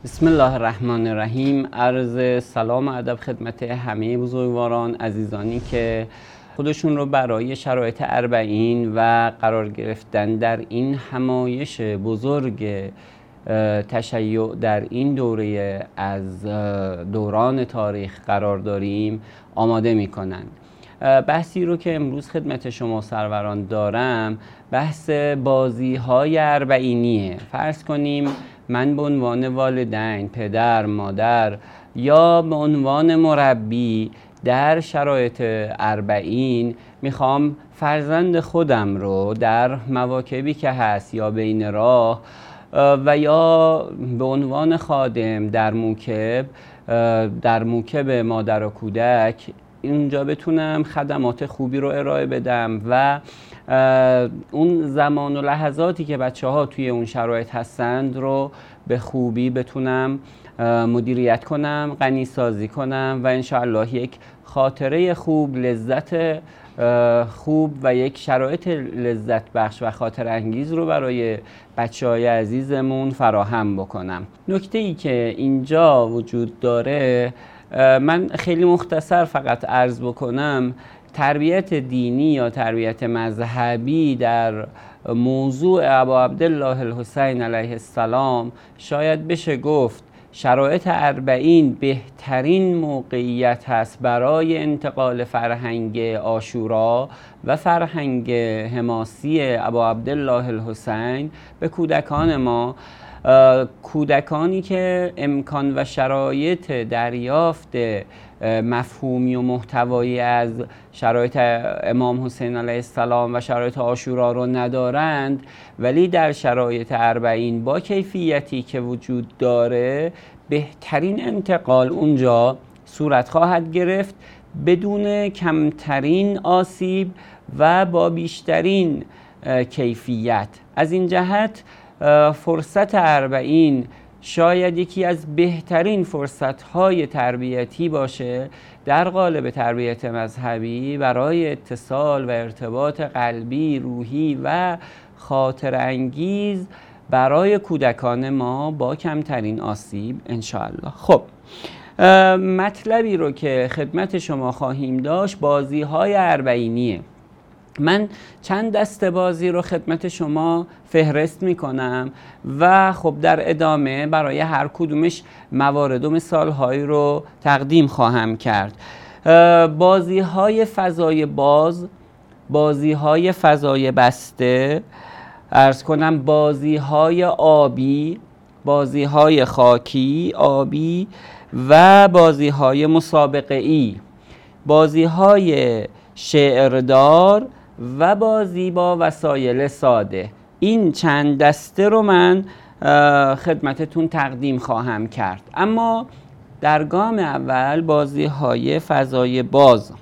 بسم الله الرحمن الرحیم. عرض سلام و ادب خدمت همه بزرگواران عزیزانی که خودشون رو برای شرایط اربعین و قرار گرفتن در این همایش بزرگ تشیع در این دوره از دوران تاریخ قرار داریم آماده می کنند. بحثی رو که امروز خدمت شما سروران دارم بحث بازی های اربعینیه. فرض کنیم من به عنوان والدین، پدر، مادر یا به عنوان مربی در شرایط اربعین میخوام فرزند خودم رو در مواکبی که هست یا بین راه و یا به عنوان خادم در موکب مادر و کودک اونجا بتونم خدمات خوبی رو ارائه بدم و اون زمان و لحظاتی که بچه ها توی اون شرایط هستند رو به خوبی بتونم مدیریت کنم، غنی سازی کنم و انشاءالله یک خاطره خوب، لذت خوب و یک شرایط لذت بخش و خاطر انگیز رو برای بچه های عزیزمون فراهم بکنم. نکته ای که اینجا وجود داره، من خیلی مختصر فقط عرض بکنم، تربیت دینی یا تربیت مذهبی در موضوع ابا عبدالله الحسین علیه السلام شاید بشه گفت شرایط اربعین بهترین موقعیت هست برای انتقال فرهنگ عاشورا و فرهنگ حماسی ابا عبدالله الحسین به کودکان ما، کودکانی که امکان و شرایط دریافت مفهومی و محتوایی از شرایط امام حسین علیه السلام و شرایط عاشورا رو ندارند، ولی در شرایط اربعین با کیفیتی که وجود داره بهترین انتقال اونجا صورت خواهد گرفت بدون کمترین آسیب و با بیشترین کیفیت. از این جهت فرصت اربعین شاید یکی از بهترین فرصت‌های تربیتی باشه در قالب تربیت مذهبی برای اتصال و ارتباط قلبی، روحی و خاطر انگیز برای کودکان ما با کمترین آسیب انشاءالله. خب، مطلبی رو که خدمت شما خواهیم داشت بازی‌های اربعینیه. من چند دسته بازی رو خدمت شما فهرست میکنم و خب در ادامه برای هر کدومش موارد و مثالهایی رو تقدیم خواهم کرد. بازی های فضای باز، بازی های فضای بسته، عرض کنم بازی های آبی، بازی های خاکی آبی و بازی های مسابقه ای، بازی های شعردار و بازی با وسایل ساده. این چند دسته رو من خدمتتون تقدیم خواهم کرد. اما در گام اول بازی های فضای باز.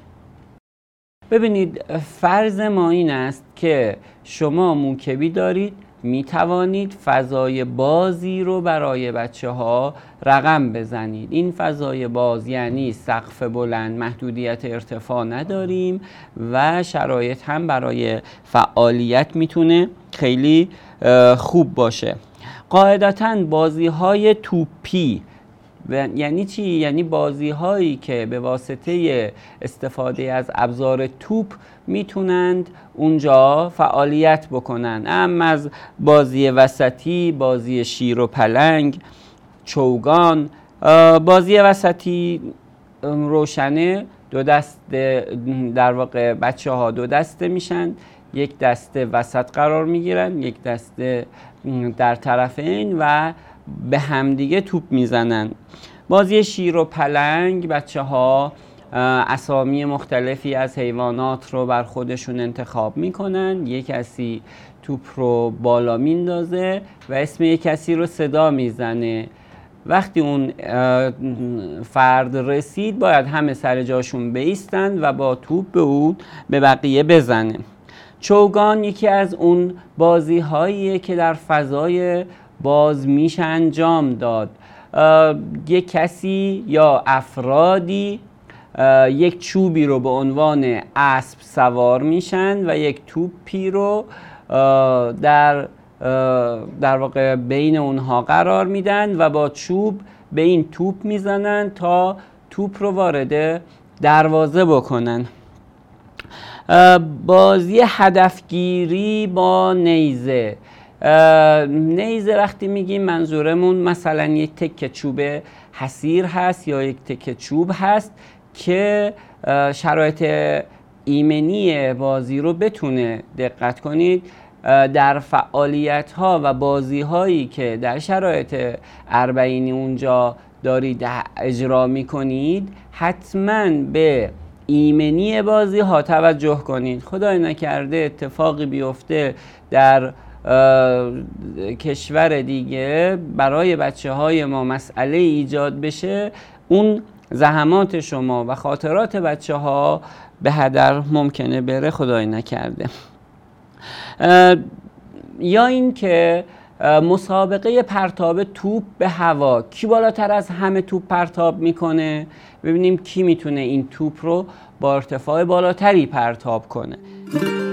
ببینید، فرض ما این است که شما موکبی دارید، می توانید فضای بازی رو برای بچه ها رقم بزنید. این فضای باز یعنی سقف بلند، محدودیت ارتفاع نداریم و شرایط هم برای فعالیت میتونه خیلی خوب باشه. قاعدتاً بازی های توپی یعنی چی؟ یعنی بازی هایی که به واسطه استفاده از ابزار توپ میتونند اونجا فعالیت بکنند. اما از بازی وسطی، بازی شیر و پلنگ، چوگان. بازی وسطی روشنه، دو دسته در واقع بچه ها دو دسته میشن، یک دسته وسط قرار میگیرن، یک دسته در طرفین و به همدیگه توپ میزنن. بازی شیر و پلنگ بچه ها اسامی مختلفی از حیوانات رو بر خودشون انتخاب میکنن، یک کسی توپ رو بالا میندازه و اسم یک کسی رو صدا میزنه. وقتی اون فرد رسید باید همه سر جاشون بایستند و با توپ به اون به بقیه بزنه. چوگان یکی از اون بازی هاییه که در فضای باز میشه انجام داد. یک کسی یا افرادی یک چوبی رو به عنوان اسب سوار میشن و یک توپی رو در در واقع بین اونها قرار میدن و با چوب به این توپ میزنن تا توپ رو وارد دروازه بکنن. بازی هدفگیری با نیزه. نیزه وقتی میگیم منظورمون مثلا یک تکه چوب حسیر هست یا یک تکه چوب هست که شرایط ایمنی بازی رو بتونه، دقت کنید، در فعالیت ها و بازی هایی که در شرایط اربعینی اونجا دارید اجرا میکنید حتما به ایمنی بازی ها توجه کنید. خدای نکرده اتفاقی بیفته در کشور دیگه برای بچه های ما مسئله ایجاد بشه، اون زحمات شما و خاطرات بچه ها به هدر ممکنه بره، خدای نکرده. یا این که مسابقه پرتاب توپ به هوا، کی بالاتر از همه توپ پرتاب میکنه، ببینیم کی میتونه این توپ رو با ارتفاع بالاتری پرتاب کنه.